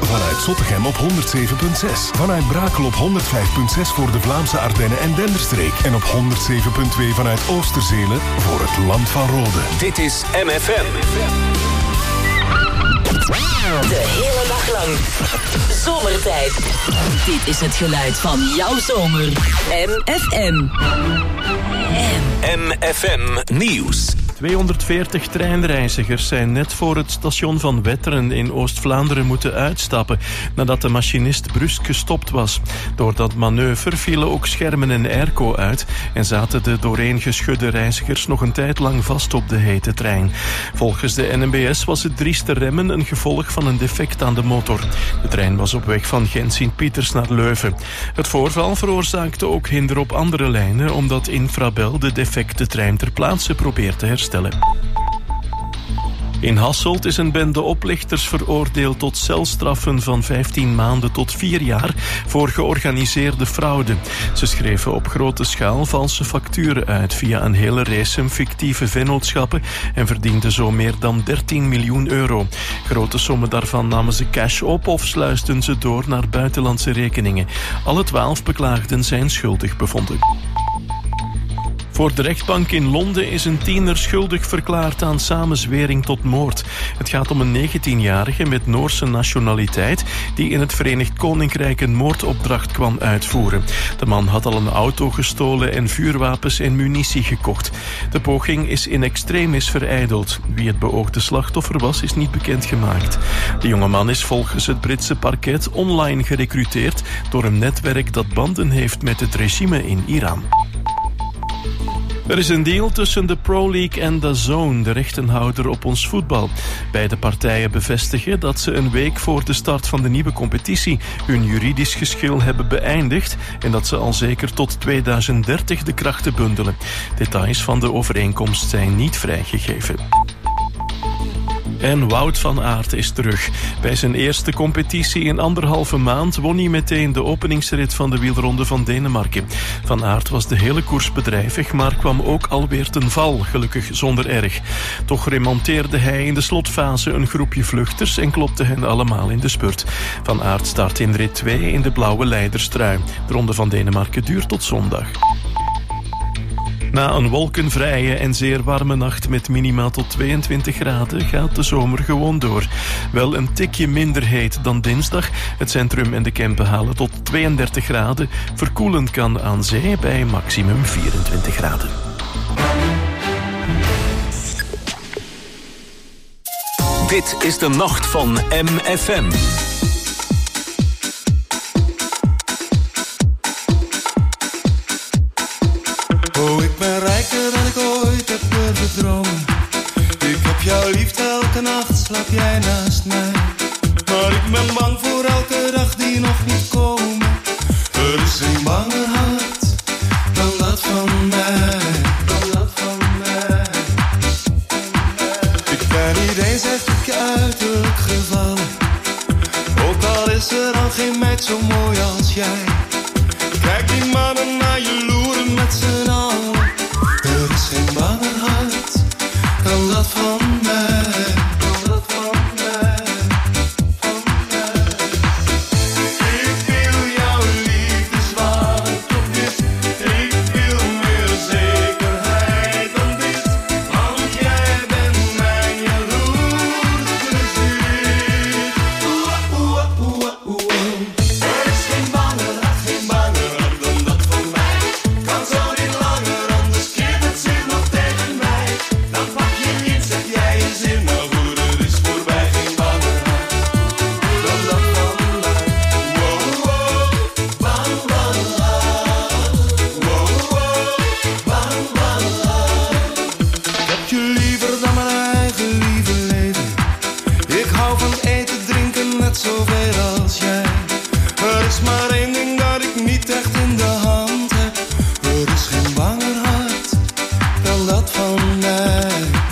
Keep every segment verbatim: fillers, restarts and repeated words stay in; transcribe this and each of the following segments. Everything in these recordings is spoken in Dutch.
vanuit Zottegem op honderd zeven komma zes. Vanuit Brakel op honderd vijf komma zes voor de Vlaamse Ardennen en Denderstreek. En op honderd zeven komma twee vanuit Oosterzelen voor het Land van Rode. Dit is M F M. De hele dag lang. Zomertijd. Dit is het geluid van jouw zomer. M F M. M F M Nieuws. tweehonderdveertig treinreizigers zijn net voor het station van Wetteren in Oost-Vlaanderen moeten uitstappen nadat de machinist brusk gestopt was. Door dat manoeuvre vielen ook schermen en airco uit en zaten de dooreengeschudde reizigers nog een tijd lang vast op de hete trein. Volgens de N M B S was het drieste remmen een gevolg van een defect aan de motor. De trein was op weg van Gent-Sint-Pieters naar Leuven. Het voorval veroorzaakte ook hinder op andere lijnen omdat Infrabel de defecte trein ter plaatse probeert te herstellen. In Hasselt is een bende oplichters veroordeeld tot celstraffen van vijftien maanden tot vier jaar voor georganiseerde fraude. Ze schreven op grote schaal valse facturen uit via een hele race fictieve vennootschappen en verdienden zo meer dan dertien miljoen euro. Grote sommen daarvan namen ze cash op of sluisten ze door naar buitenlandse rekeningen. Alle twaalf beklaagden zijn schuldig bevonden. Voor de rechtbank in Londen is een tiener schuldig verklaard aan samenzwering tot moord. Het gaat om een negentienjarige met Noorse nationaliteit die in het Verenigd Koninkrijk een moordopdracht kwam uitvoeren. De man had al een auto gestolen en vuurwapens en munitie gekocht. De poging is in extremis verijdeld. Wie het beoogde slachtoffer was, is niet bekendgemaakt. De jonge man is volgens het Britse parket online gerecruiteerd door een netwerk dat banden heeft met het regime in Iran. Er is een deal tussen de Pro League en D A Z N, de rechtenhouder op ons voetbal. Beide partijen bevestigen dat ze een week voor de start van de nieuwe competitie hun juridisch geschil hebben beëindigd en dat ze al zeker tot tweeduizend dertig de krachten bundelen. Details van de overeenkomst zijn niet vrijgegeven. En Wout van Aert is terug. Bij zijn eerste competitie in anderhalve maand won hij meteen de openingsrit van de wielronde van Denemarken. Van Aert was de hele koers bedrijvig, maar kwam ook alweer ten val, gelukkig zonder erg. Toch remonteerde hij in de slotfase een groepje vluchters en klopte hen allemaal in de spurt. Van Aert start in rit twee in de blauwe leiderstrui. De ronde van Denemarken duurt tot zondag. Na een wolkenvrije en zeer warme nacht met minima tot tweeëntwintig graden gaat de zomer gewoon door. Wel een tikje minder heet dan dinsdag. Het centrum en de Kempen halen tot tweeëndertig graden. Verkoelend kan aan zee bij maximum vierentwintig graden. Dit is de nacht van M F M. Oh, ik ben rijker dan ik ooit heb durven dromen. Ik heb jouw liefde elke nacht, slaap jij naast mij. Maar ik ben bang voor elke dag die nog niet komen. Er is geen banger hart dan dat van mij. Dan dat van mij. Ik ben niet eens echt op je uiterlijk gevallen. Ook al is er dan geen meid zo mooi als jij. Kijk die mannen naar je loeren met z'n allen. Er is geen banger hart dan dat van mij. Dan dat van mij, van mij. Ik wil jouw liefde zwart op dit. Ik wil meer zekerheid dan dit. Want jij bent mijn jaloerse ziel. Oeh, oeh, oeh, oeh. Er is geen banger hart, geen banger hart dan dat van mij. Kan zo niet langer, anders keert het zich nog tegen mij. Dan pak je in, zeg jij je zin, maar goed, het is voorbij. Geen banger hart dan dat van mij. Wow, wow, bang, bang, bang. Wow, wow, bang, bang, bang. Ik heb je liever dan mijn eigen lieve leven. Ik hou van eten, drinken, net zoveel als jij. Er is maar één ding dat ik niet echt in de hand heb. Er is geen banger hart dan dat van mij.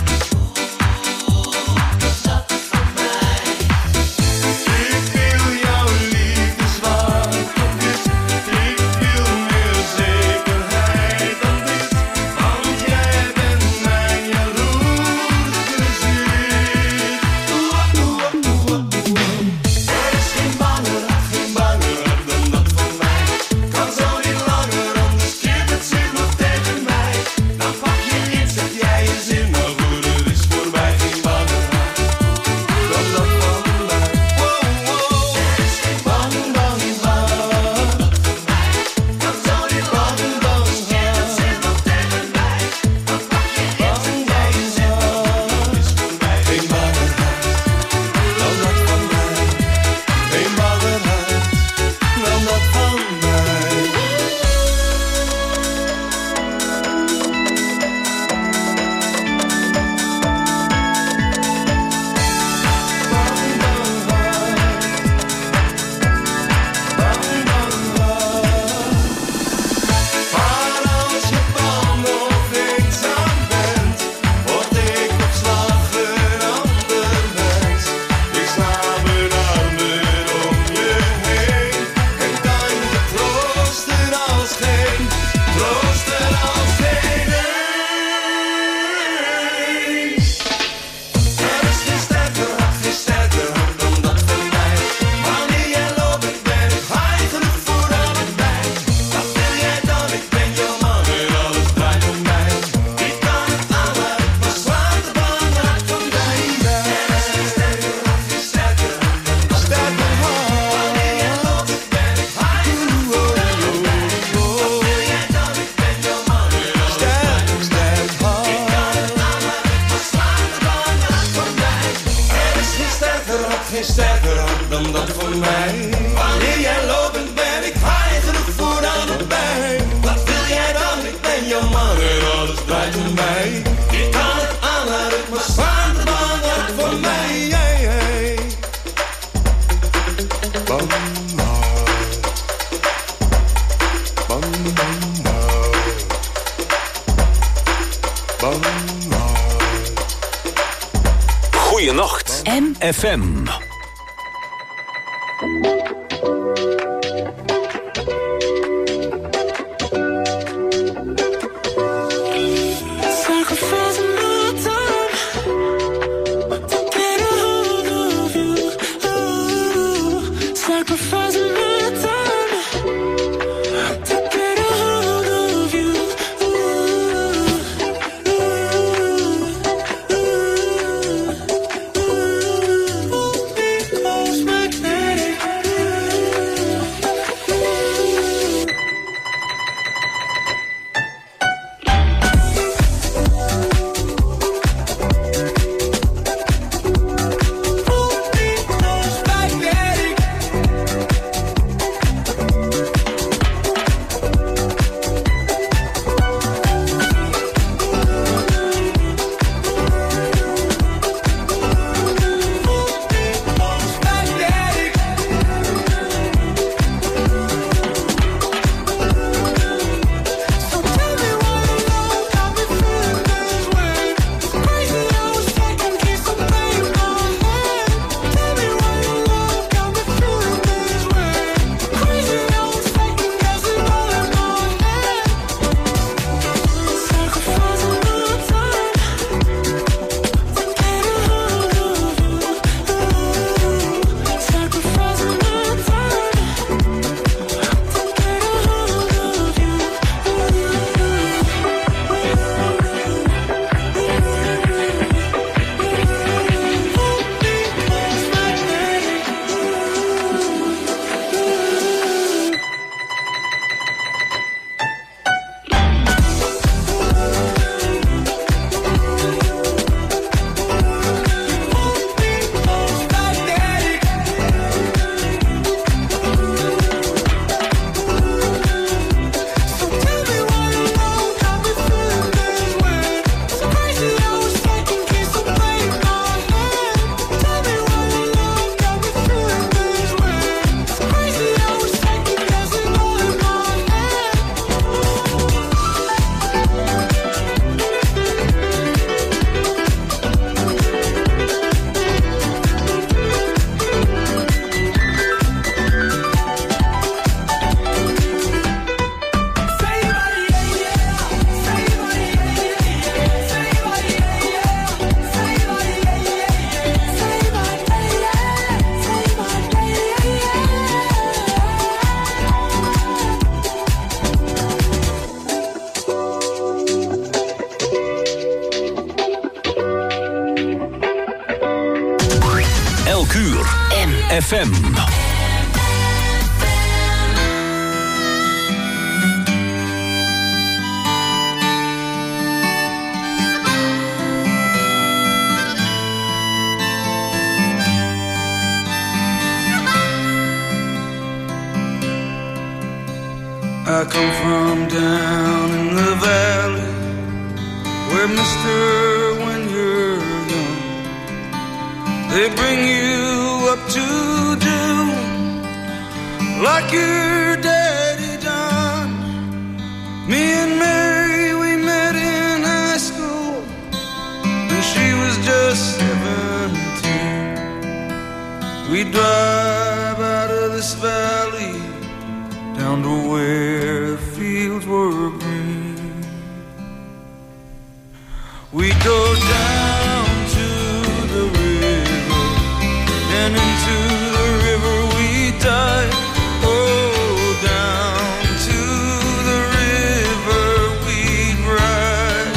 Ik wil jouw liefde zwart op dit. Ik wil meer zekerheid dan dit. Want jij bent mijn jaloerse ziel. Oeh, oeh, oeh, oeh. Er is dan dat voor mij. Wanneer jij lopend bent, ik haai genoeg voor allebei. Wat wil jij dan? Ik ben jouw man en alles draait om mij. Ik kan het aan, laat het maar staan, de belangrijk voor mij. Hey, hey. Bam, bam, bam, bam, bam. Goeienacht, M F M. F M. I come from down in the valley, where mister, when you're young, they bring you up to do like your daddy done. Me and Mary, we met in high school, and she was just seventeen. We drive out of this valley down to where the fields were green. We go down to the river, and into the river we dive. Oh, down to the river we ride.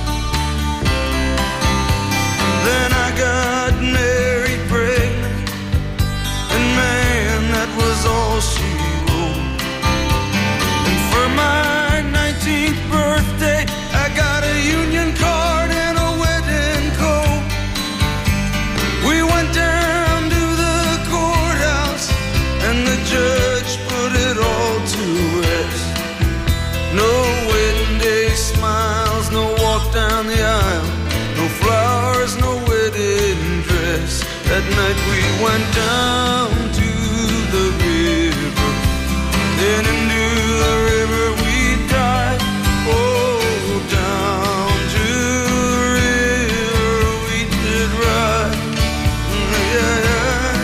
Then I got married, pregnant, and man, that was all she wrote. And for my nineteenth birthday, I got a union card and a wedding coat. We went down to the courthouse went down to the river, then into the river we dive. Oh, down to the river we did ride. Yeah, yeah.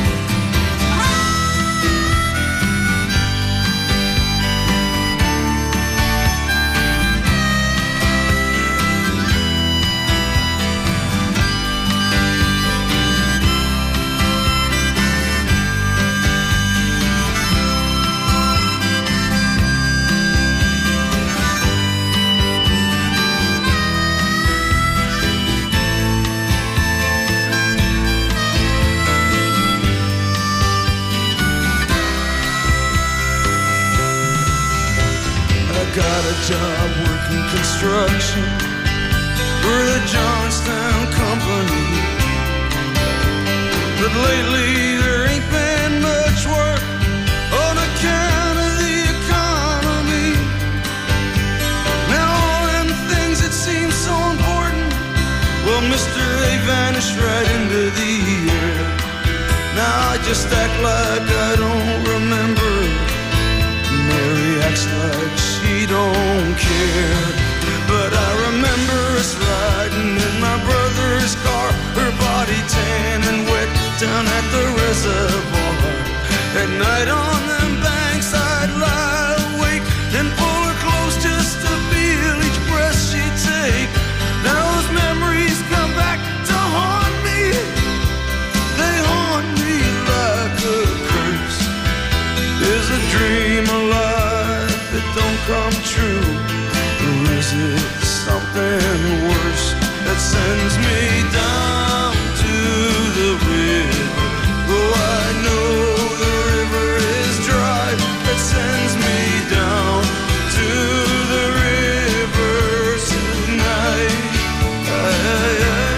Got a job working construction for the Johnstown Company, but lately there ain't been much work on account of the economy. Now all them things that seem so important, well, mister, they vanished right into the air. Now I just act like I don't remember. Mary acts like she don't care, but I remember us riding in my brother's car, her body tan and wet down at the reservoir. At night on them banks I'd lie awake and pull her close just to feel each breath she'd take. Now those memories come back to haunt me, they haunt me like a curse. Is a dream alive that don't come true, or is it something worse that sends me down to the river? Oh, I know the river is dry, that sends me down to the river tonight. Aye, aye, aye.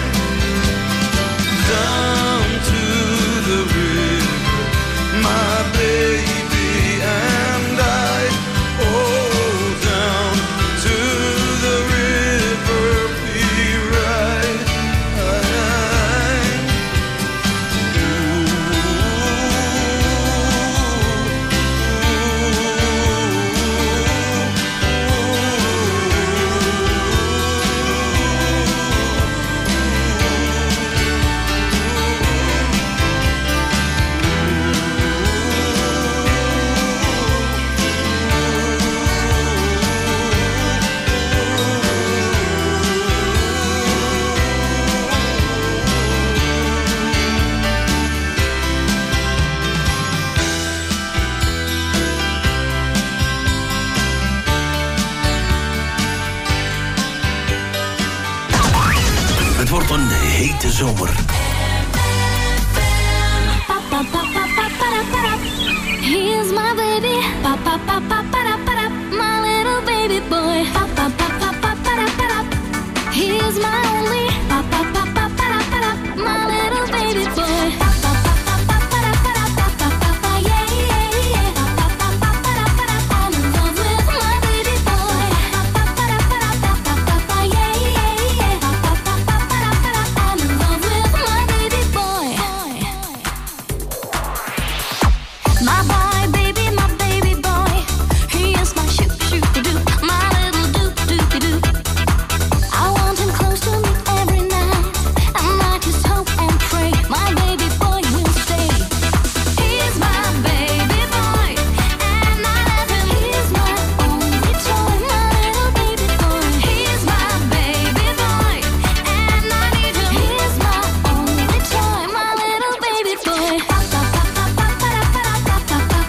Down to the river, my baby. hete zomer. Here's my baby, pa pa pa pa pa pa, my little baby boy. Pa pa pa pa pa pa pa. Here's my only, pa pa pa pa pa pa, my little baby boy. Pa pa pa pa pa pa pa pa, yeah yeah yeah. Pa pa pa pa pa pa, I'm in love with my baby boy. Pa pa pa pa pa pa, yeah yeah yeah. Pa pa pa pa pa, I'm in love with my baby boy. My boy, baby, my baby boy. He is my shoot, shoot, do, my little doop, doopy doo. I want him close to me every night, and I just hope and pray my baby boy will stay. He is my baby boy, and I love him. He is my only toy, my little baby boy. He is my baby boy, and I need him. He is my only toy, my little baby boy. Pa pa pa pa pa pa pa pa pa.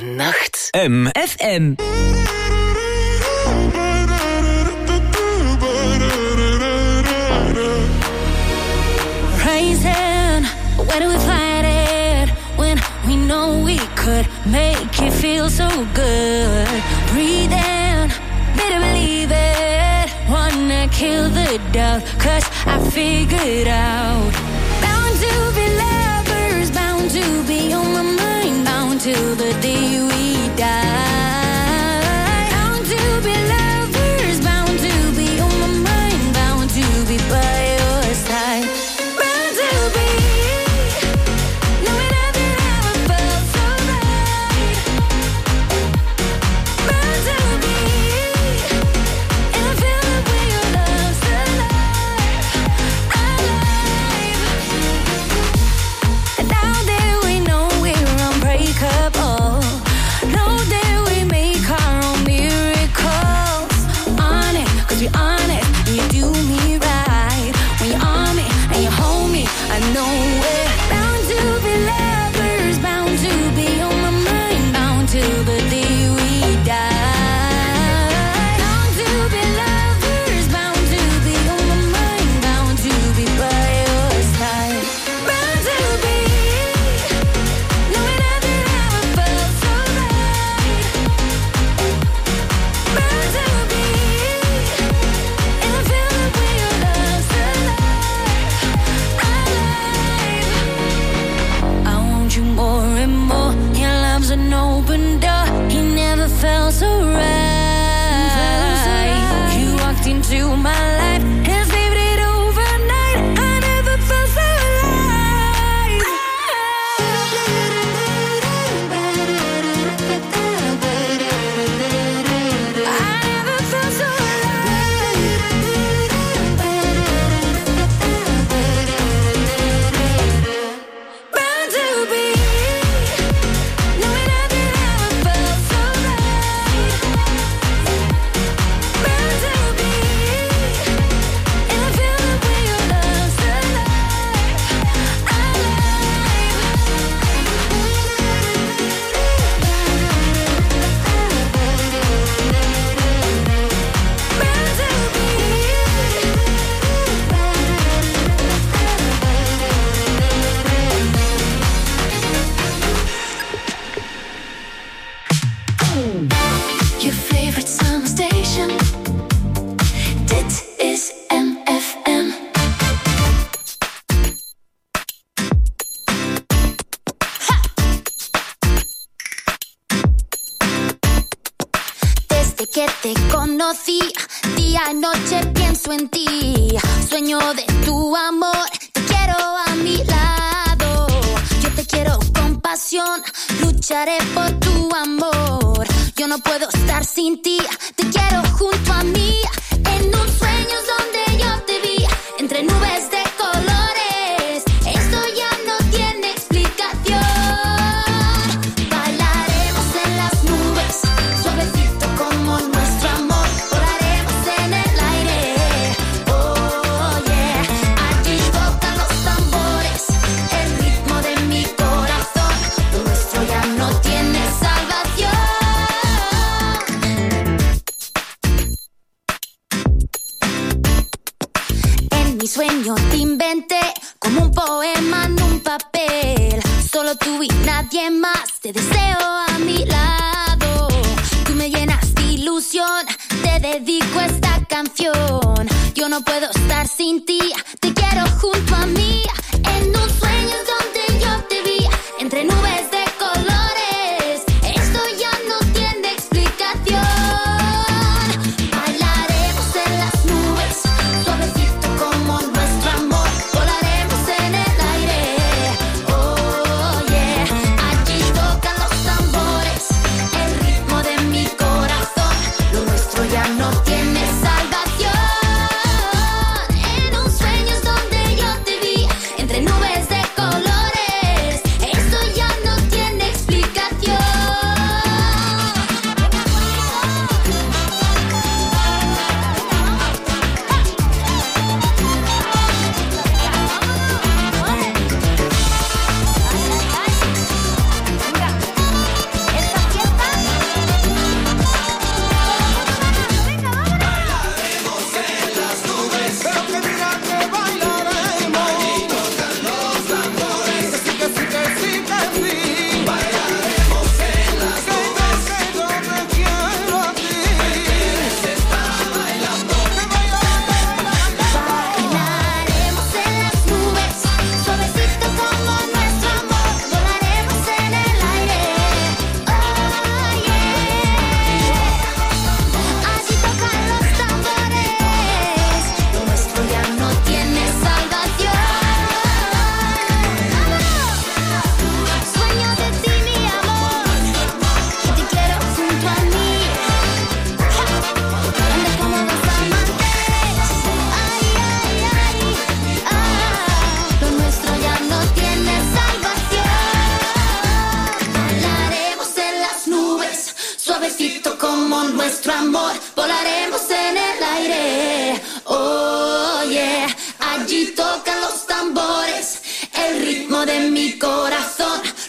De nacht. M. F M. Rising, where do we fight it? When we know we could make it feel so good. Breathing, better believe it. Wanna kill the doubt, cause I figured out. Bound to be lovers, bound to be on my mind. Bound till the day we die. Bound to be lovers, bound to be on my mind. Bound to be by your side. Que te conocí, día y noche pienso en ti. Sueño de tu amor, te quiero a mi lado. Yo te quiero con pasión, lucharé por tu amor. Yo no puedo estar sin ti, te quiero junto a mí. En un sueño es donde yo te vi, entre nubes de colores. Esto ya no tiene explicación. Bailaremos en las nubes, suavecito como nuestro amor. Volaremos en el aire, oh yeah. Allí tocan los tambores, el ritmo de mi corazón. Lo nuestro ya no tiene salvación. En mi sueño te inventé como un poema en un papel. Solo tú y nadie más, te deseo a mi lado. Tú me llenas de ilusión, te dedico esta canción. Yo no puedo estar sin ti, te quiero junto a mí. En un sueño es donde yo te vi, entre nubes de colores. Esto ya no tiene explicación. Bailaremos en las nubes, suavecito como nuestro amor. Volaremos en el aire, oh yeah. Allí tocan los tambores, el ritmo de mi corazón. Lo nuestro ya no tiene salvación. En un sueño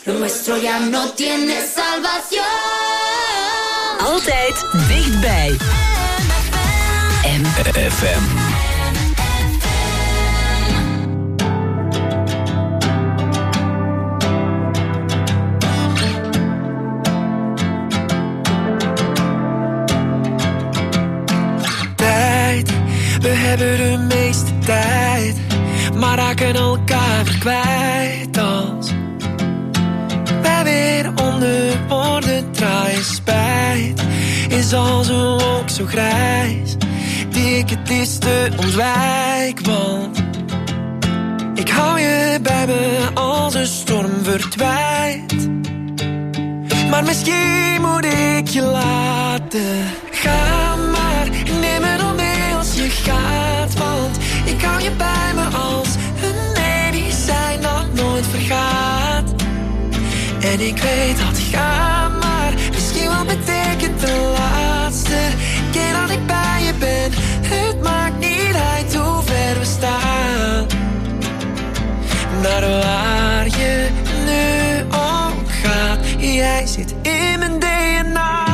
Lo nuestro ya no tiene salvación. Altijd dichtbij. M F M. We hebben de meeste tijd, maar raken elkaar weer kwijt als wij weer onder woorden draaien. Spijt is als een wolk zo grijs, die ik het liefste ontwijk. Want ik hou je bij me als een storm verdwijnt. Maar misschien moet ik je laten gaan, maar neem me dan mee als je gaat. Want ik hou je bij me als een medicijn dat nooit vergaat. En ik weet dat gaan, maar misschien wel betekent de laatste keer dat ik bij je ben. Het maakt niet uit hoe ver we staan, naar waar je nu ook gaat. Jij zit in mijn D N A.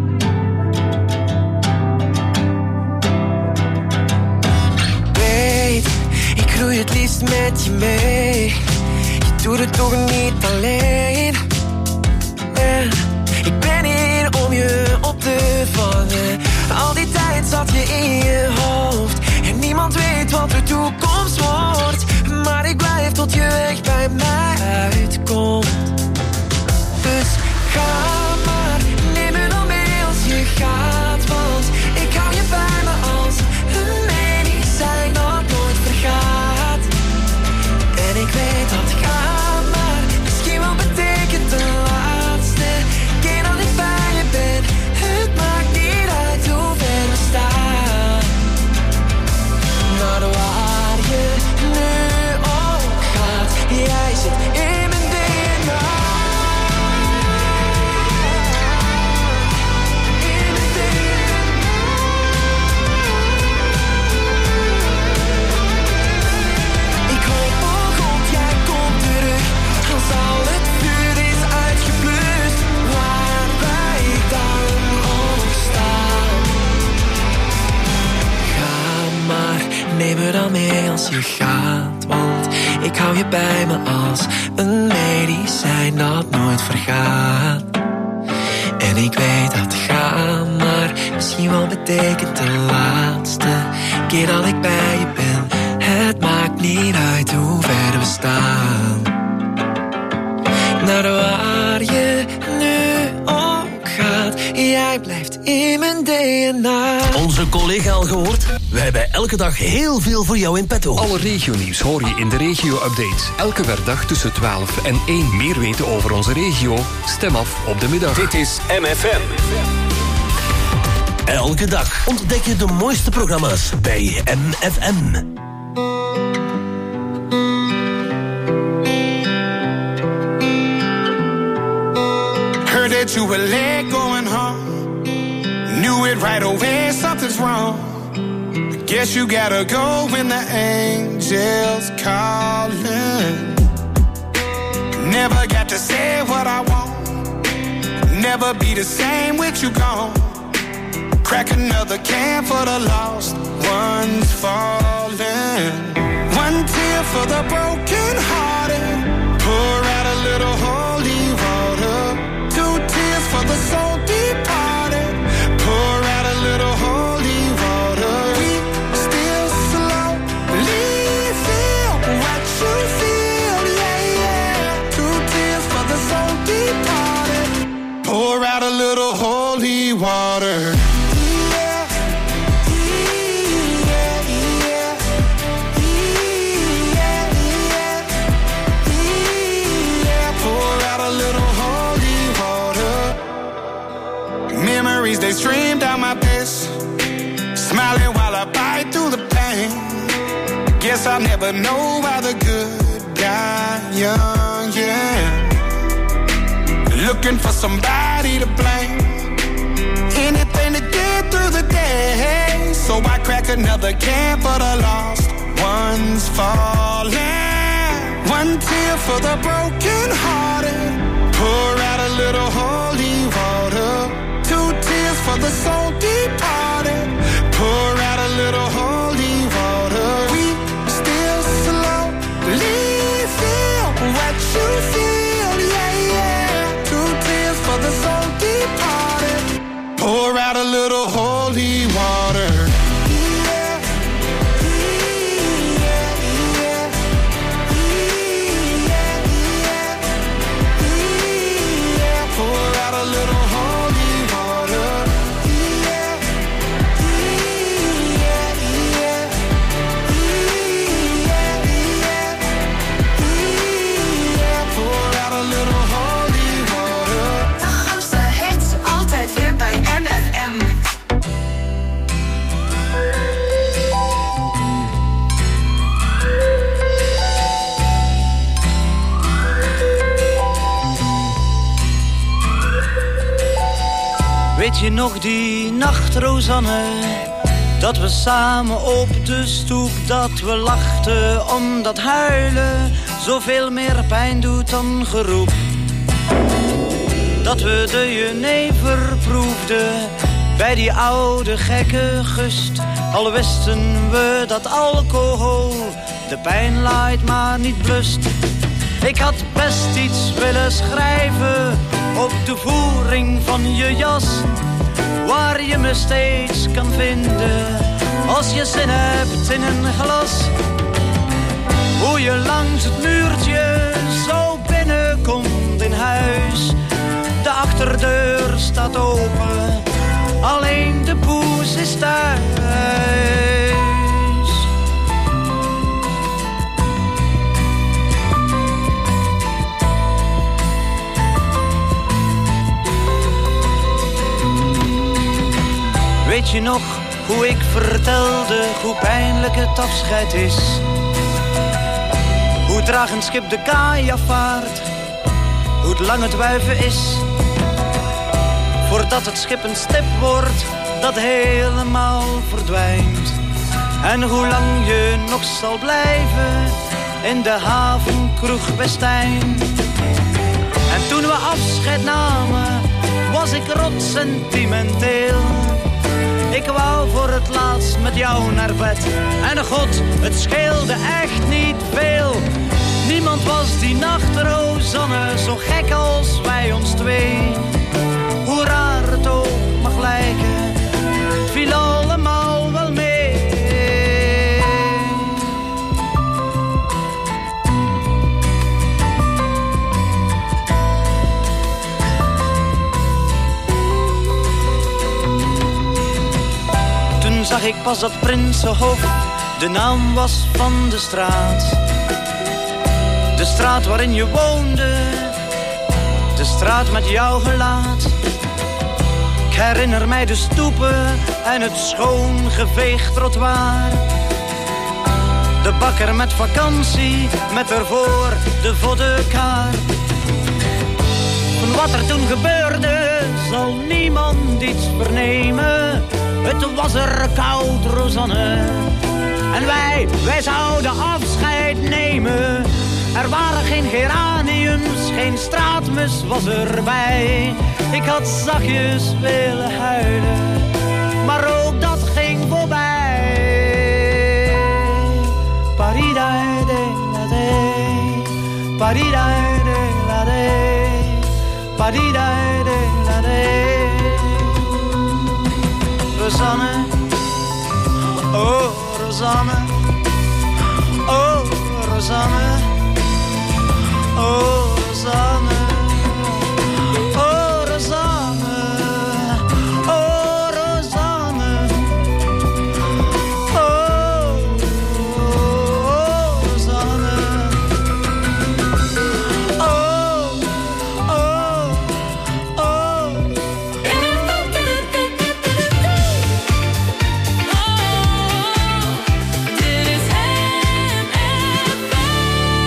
Weet, ik groei het liefst met je mee. Je doet het toch niet alleen. En ik ben hier om je op te vangen. Al die tijd zat je in je hoofd en niemand weet wat de toekomst wordt. Maar ik blijf tot je weg bij mij uitkomt. Dus ga maar, neem me dan mee als je gaat. Want ik hou je bij me als een medicijn dat nooit vergaat. En ik weet dat ga maar misschien wel betekent de laatste keer dat ik bij je ben. Het maakt niet uit hoe ver we staan, naar waar je nu ook gaat. Jij zit in mijn D N A. Al het vuur is uitgeblust, waar wij dan ook staan. Ga maar, neem me dan mee als je gaat. Want ik hou je bij me als een medicijn dat nooit vergaat. En ik weet dat gaan maar misschien wel betekent de laatste keer dat ik bij je ben. Het maakt niet uit hoe ver we staan, naar waar je nu ook gaat. Jij blijft in mijn D N A. Onze collega al gehoord? Wij hebben elke dag heel veel voor jou in petto. Alle regionieuws hoor je in de regio-update. Elke werkdag tussen twaalf en één. Meer weten over onze regio? Stem af op de middag. Dit is M F M. Elke dag ontdek je de mooiste programma's bij M F M. That you were late going home, knew it right away, something's wrong. Guess you gotta go when the angels calling. Never got to say what I want, never be the same with you gone. Crack another can for the lost ones falling. One tear for the broken hearted, pour out a little holy water. Two tears for the soul departed, pour out a little holy water. We still slowly feel what you feel, yeah, yeah. Two tears for the soul departed, pour out a little holy water. They stream down my face, smiling while I bite through the pain. Guess I'll never know why the good die young, yeah. Looking for somebody to blame, anything to get through the day. So I crack another can for the lost ones falling. One tear for the broken hearted, Pour out a little holy water. Two tears for the soul departed. Pour out a little holy water. We still slowly feel what you feel, yeah, yeah. Two tears for the soul departed. Pour out a little holy water. Weet je nog die nacht, Rosanne, dat we samen op de stoep, dat we lachten omdat huilen zoveel meer pijn doet dan geroep. Dat we de jenever proefden bij die oude gekke gust, al wisten we dat alcohol de pijn laait maar niet blust. Ik had best iets willen schrijven op de voering van je jas, waar je me steeds kan vinden als je zin hebt in een glas. Hoe je langs het muurtje zo binnenkomt in huis. De achterdeur staat open, alleen de poes is thuis. Weet je nog hoe ik vertelde hoe pijnlijk het afscheid is? Hoe traag een schip de kaai afvaart, hoe het lang het wuiven is. Voordat het schip een stip wordt, dat helemaal verdwijnt. En hoe lang je nog zal blijven in de havenkroeg Westijn. En toen we afscheid namen, was ik rot sentimenteel. Ik wou voor het laatst met jou naar bed. En god, het scheelde echt niet veel. Niemand was die nacht, Rosanne, zo gek als wij ons twee. Hoe raar het ook mag lijken, het viel allemaal wel mee. Toen zag ik pas dat Prinsenhof de naam was van de straat. De straat waarin je woonde, de straat met jouw gelaat. Ik herinner mij de stoepen en het schoon geveegd trottoir. De bakker met vakantie, met ervoor de voddenkaart. Van wat er toen gebeurde, zal niemand iets vernemen. Het was er koud, Rosanne, en wij, wij zouden afscheid nemen. Er waren geen geraniums, geen straatmus was erbij. Ik had zachtjes willen huilen, maar ook dat ging voorbij. Paridai de la de, paridai de la de, paridai de la de. Rosanne, oh Rosanne, oh Rosanne. Oh, Rosanne, oh, Rosanne, oh, Rosanne, oh, oh, Rosanne, oh, oh, oh. Dit is M F M.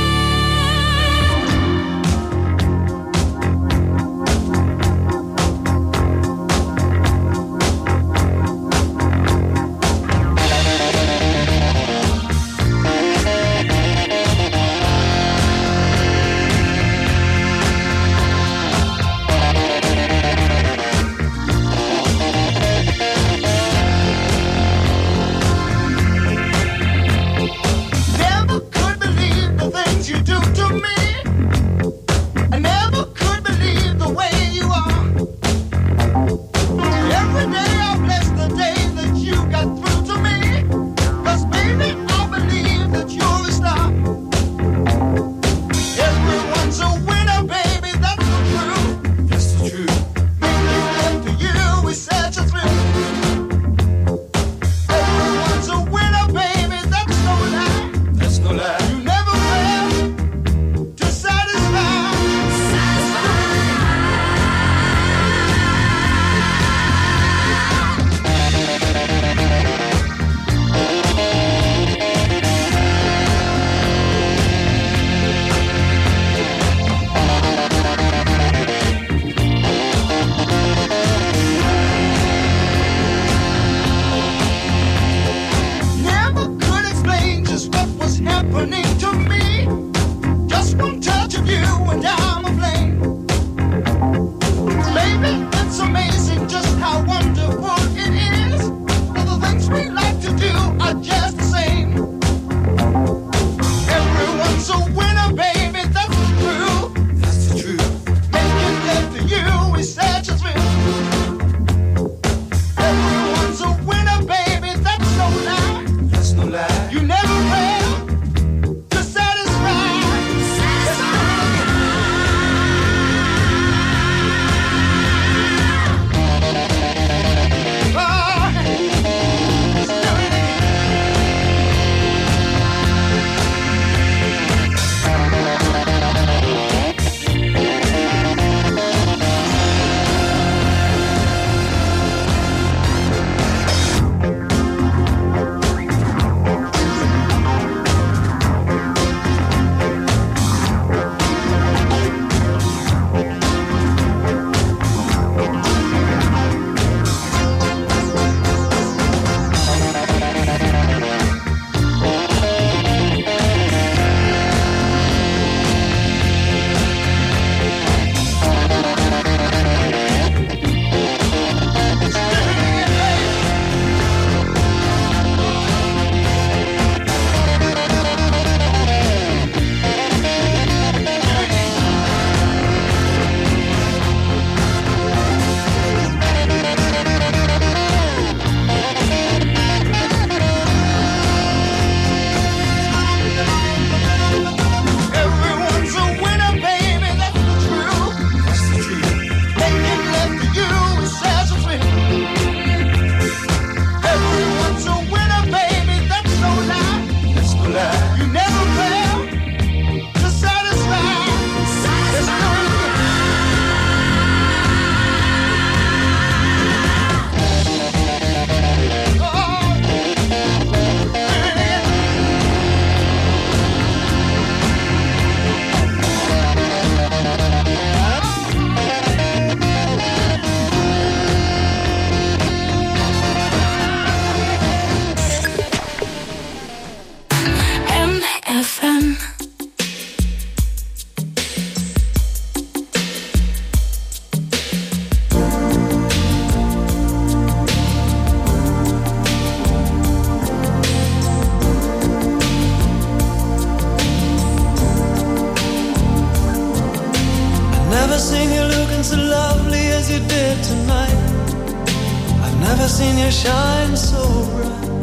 seen you shine so bright.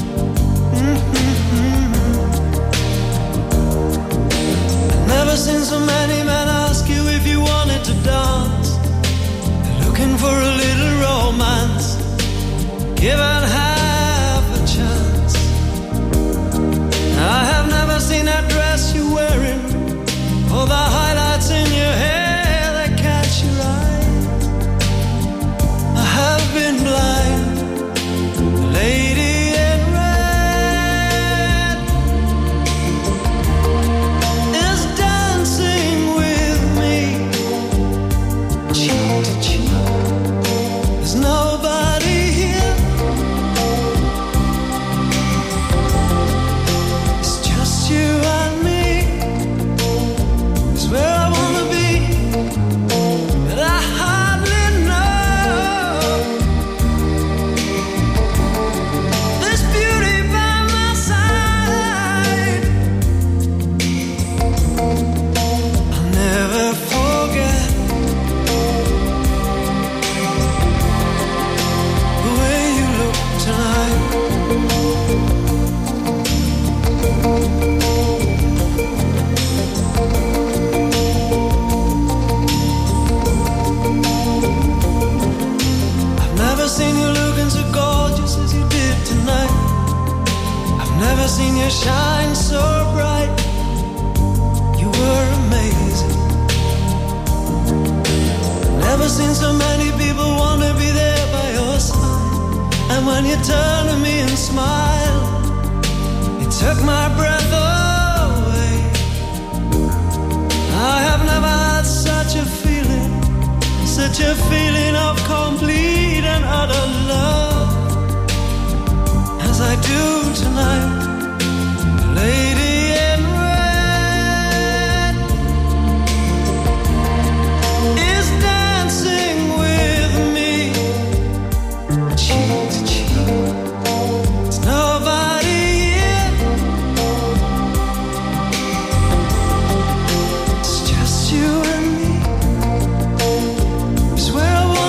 Mm-hmm. I've never seen so many men ask you if you wanted to dance. They're looking for a little romance, given half a chance. I have never seen that dress you're wearing, or the highlights in your hair that catch your eye. I have been blind, the lady in red is dancing with me, cheek to cheek. There's nobody here you turned to me and smiled, it took my breath away. I have never had such a feeling, such a feeling of complete and utter love as I do tonight, lady in red is dancing with me, cheek to cheek. There's nobody here, it's just you and me. It's where I want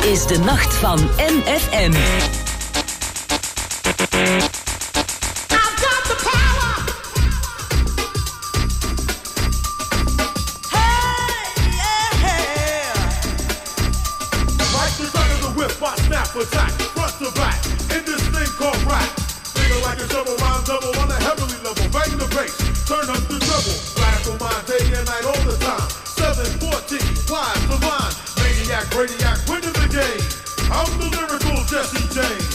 is de nacht van M F M. Attack, front to back, in this thing called rap. Feel like a double rhyme double on a heavenly level. Bang the bass, turn up the treble. Radical mind day and night all the time. seven fourteen, wise, divine. Maniac, radiac, winning the game. I'm the lyrical Jesse James.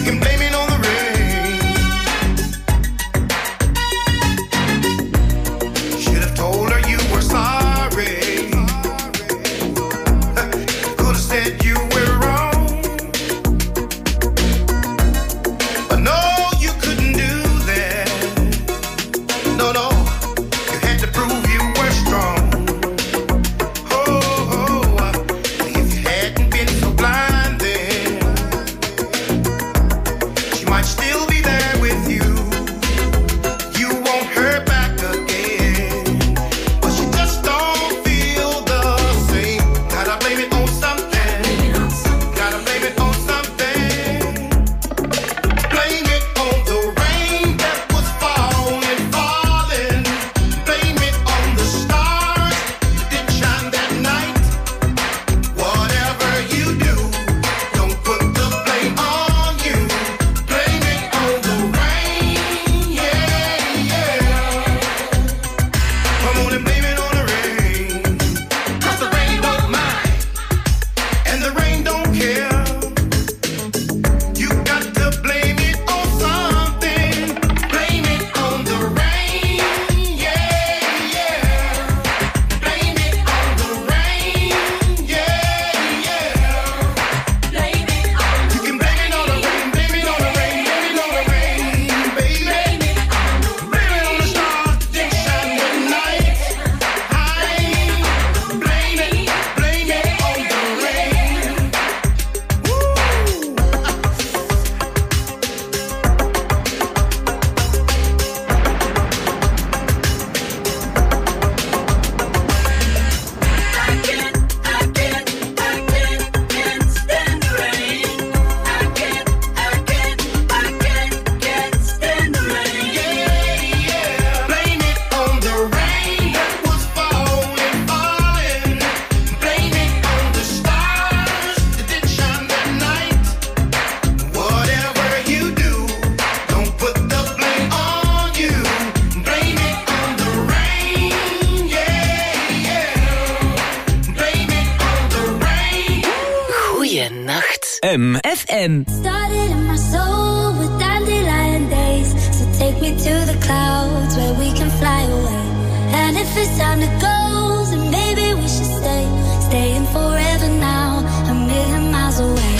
M F M. Started in my soul with dandelion days. So take me to the clouds where we can fly away. And if it's time to go, then maybe we should stay. Staying forever now, a million miles away.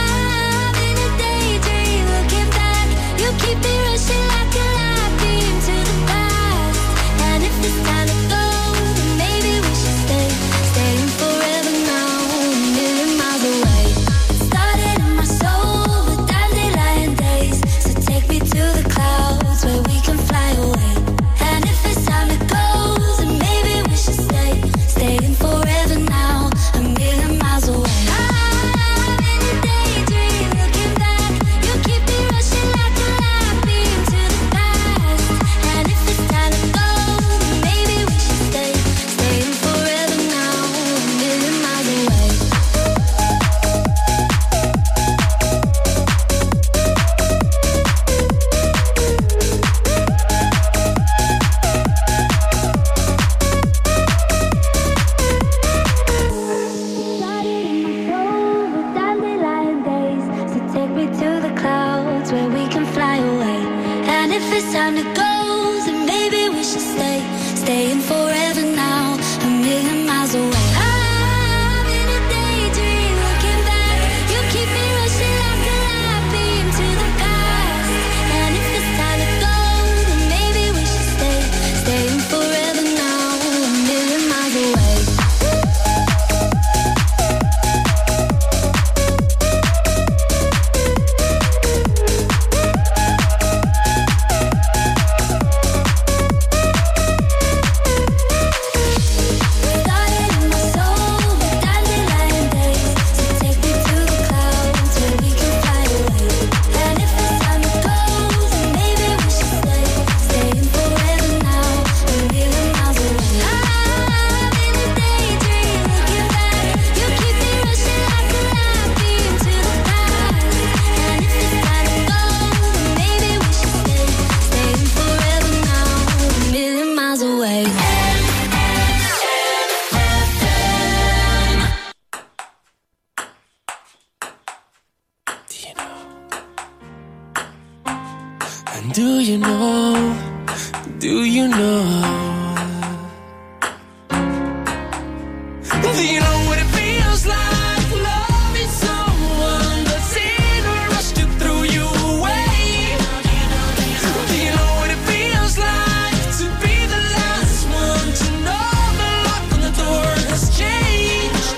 I'm in a daydream, looking back. You keep me rushing like a light beam to the past. And if it's time to go, then maybe we should stay. Staying forever now, a million miles away. Started in my soul with dandelion days. So take me to the clouds where we can fly away. And if it's time to go, then maybe we should stay. Staying forever now, a million miles away. I'm in a daydream, looking back. You keep me rushing like a light beam to the past. And if it's time to go, then maybe we should stay. Staying forever now, a million miles away. Dandelion days, so take me to the clouds where we can fly away. And if it's time to go, then maybe we should stay. Staying forever now, a million miles away. I'm in a daydream, looking back. You keep me rushing like a light beam to the past. And if it's time to go, then maybe we should stay. Staying forever now, a million miles away. Do you know, do you know? Do you know what it feels like loving someone that's in a rush to throw you away? Do you know what it feels like to be the last one to know the lock on the door has changed?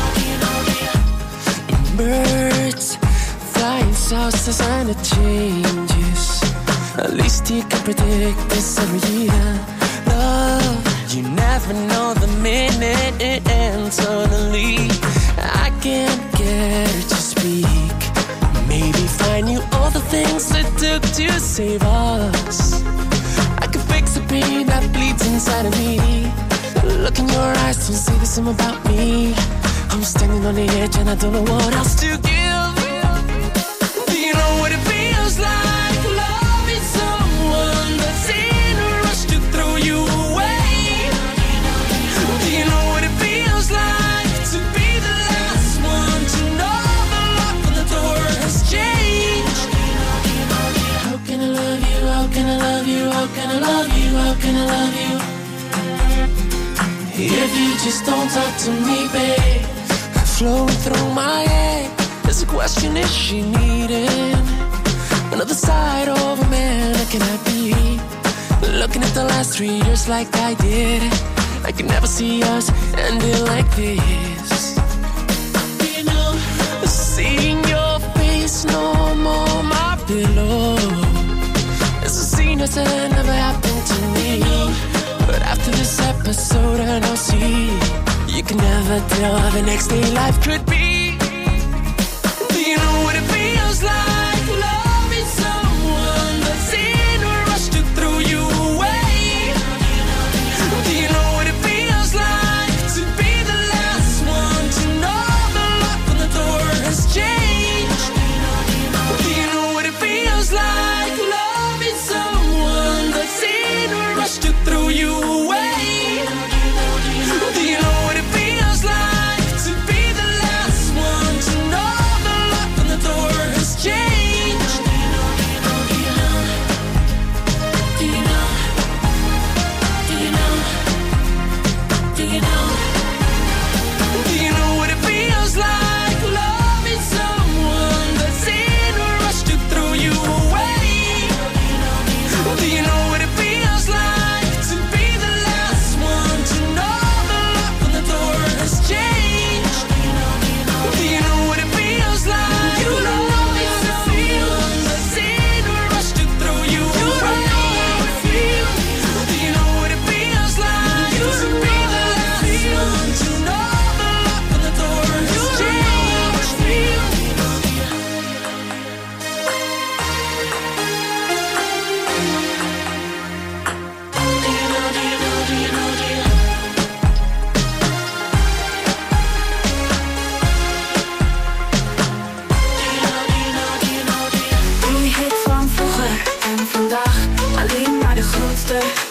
Birds flying south as and it changes. At least you can predict this every year. Love, you never know the minute it ends. Suddenly, I can't get her to speak. Maybe find you all the things it took to save us. I could fix the pain that bleeds inside of me. Look in your eyes, don't say the same about me. I'm standing on the edge and I don't know what else to give. Do you know what it feels like loving someone that's in a rush to throw you away? Do you know what it feels like to be the last one to know the lock on the door has changed? How can I love you, how can I love you, how can I love you, how can I love you? If you just don't talk to me, babe. Flowing through my head, there's a question, is she needing another side of a man? How can I be looking at the last three years like I did? I can never see us ending like this. You know, seeing your face no more my pillow. It's a scene that never happened to me. But after this episode I now see you can never tell how the next day life could be. Do you know what it feels like loving someone that's in a rush to throw you away? Do you know what it feels like to be the last one to know the lock on the door has changed? Do you know what it feels like loving someone that's in a rush to throw you away? Do you know what it feels like to be the last one to know the lock on the door has changed? Do you know? Do you know? Do you know? Do you know? Do you know what it feels like loving someone that's in a rush to throw you away? Do you know what it feels like to be the last one to know the lock on the door has changed? Do you know what it feels like? You know it's a feeling that's in a rush to throw you away. Do you know what it feels like to be the last one to know the lock on the door has changed? Die hit van vroeger en vandaag, alleen maar de grootste.